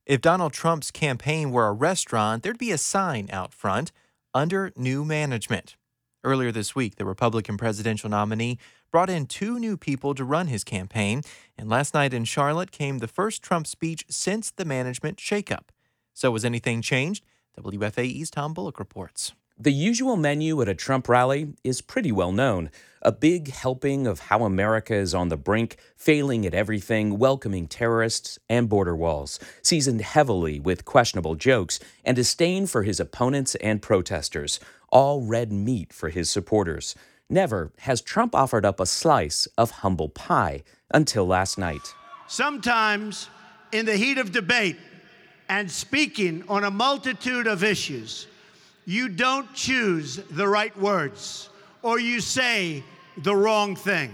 If Donald Trump's campaign were a restaurant, there'd be a sign out front, under new management. Earlier this week, the Republican presidential nominee brought in two new people to run his campaign, and last night in Charlotte came the first Trump speech since the management shakeup. So has anything changed? WFAE's Tom Bullock reports. The usual menu at a Trump rally is pretty well known. A big helping of how America is on the brink, failing at everything, welcoming terrorists and border walls, seasoned heavily with questionable jokes and disdain for his opponents and protesters, all red meat for his supporters. Never has Trump offered up a slice of humble pie until last night. Sometimes, in the heat of debate and speaking on a multitude of issues, you don't choose the right words, or you say the wrong thing.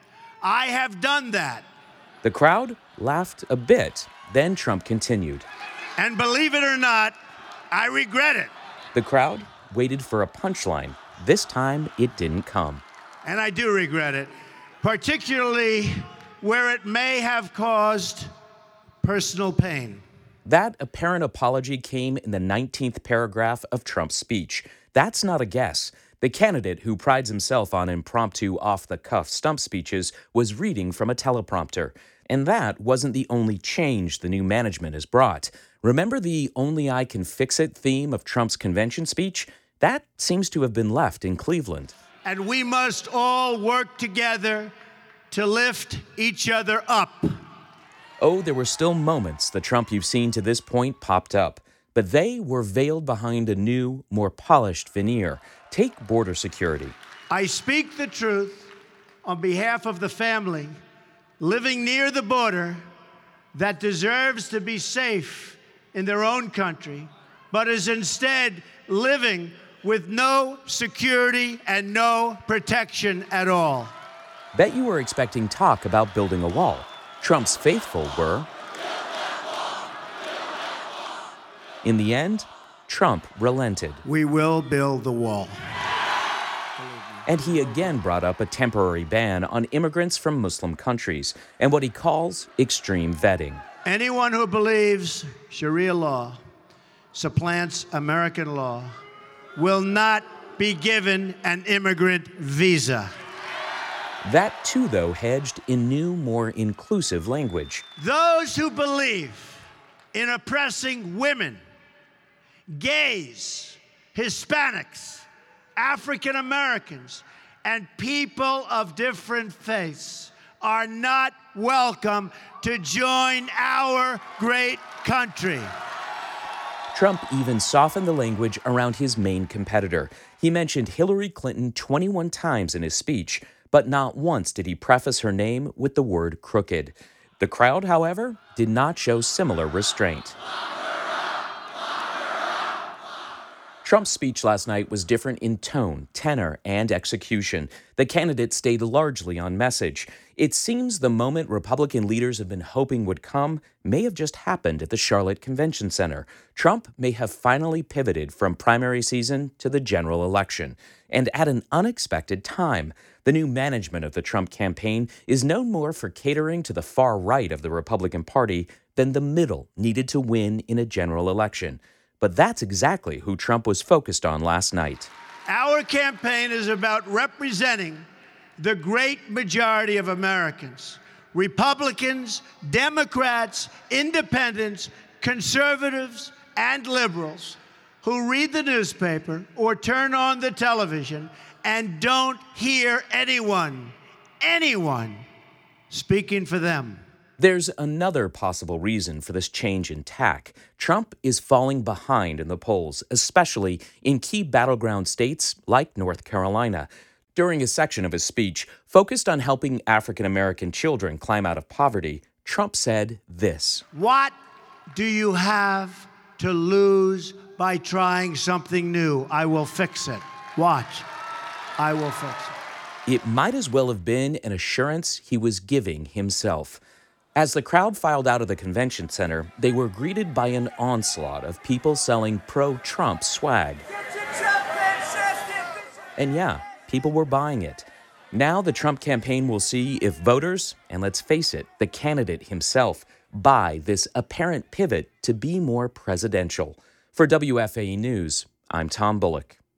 I have done that. The crowd laughed a bit. Then Trump continued. And believe it or not, I regret it. The crowd waited for a punchline. This time, it didn't come. And I do regret it, particularly where it may have caused personal pain. That apparent apology came in the 19th paragraph of Trump's speech. That's not a guess. The candidate, who prides himself on impromptu, off-the-cuff stump speeches, was reading from a teleprompter. And that wasn't the only change the new management has brought. Remember the "only I can fix it" theme of Trump's convention speech? That seems to have been left in Cleveland. And we must all work together to lift each other up. Oh, there were still moments the Trump you've seen to this point popped up, but they were veiled behind a new, more polished veneer. Take border security. I speak the truth on behalf of the family living near the border that deserves to be safe in their own country, but is instead living with no security and no protection at all. Bet you were expecting talk about building a wall. Trump's faithful were. In the end, Trump relented. We will build the wall. And he again brought up a temporary ban on immigrants from Muslim countries and what he calls extreme vetting. Anyone who believes Sharia law supplants American law will not be given an immigrant visa. That, too, though, hedged in new, more inclusive language. Those who believe in oppressing women, gays, Hispanics, African Americans, and people of different faiths are not welcome to join our great country. Trump even softened the language around his main competitor. He mentioned Hillary Clinton 21 times in his speech, but not once did he preface her name with the word crooked. The crowd, however, did not show similar restraint. Trump's speech last night was different in tone, tenor, and execution. The candidate stayed largely on message. It seems the moment Republican leaders have been hoping would come may have just happened at the Charlotte Convention Center. Trump may have finally pivoted from primary season to the general election, and at an unexpected time. The new management of the Trump campaign is known more for catering to the far right of the Republican Party than the middle needed to win in a general election. But that's exactly who Trump was focused on last night. Our campaign is about representing the great majority of Americans, Republicans, Democrats, independents, conservatives, and liberals, who read the newspaper or turn on the television and don't hear anyone speaking for them. There's another possible reason for this change in tack. Trump is falling behind in the polls, especially in key battleground states like North Carolina. During a section of his speech focused on helping African American children climb out of poverty, Trump said this: "What do you have to lose by trying something new? I will fix it. Watch. I will fix it." It might as well have been an assurance he was giving himself. As the crowd filed out of the convention center, they were greeted by an onslaught of people selling pro-Trump swag. And yeah, people were buying it. Now the Trump campaign will see if voters, and let's face it, the candidate himself, buy this apparent pivot to be more presidential. For WFAE News, I'm Tom Bullock.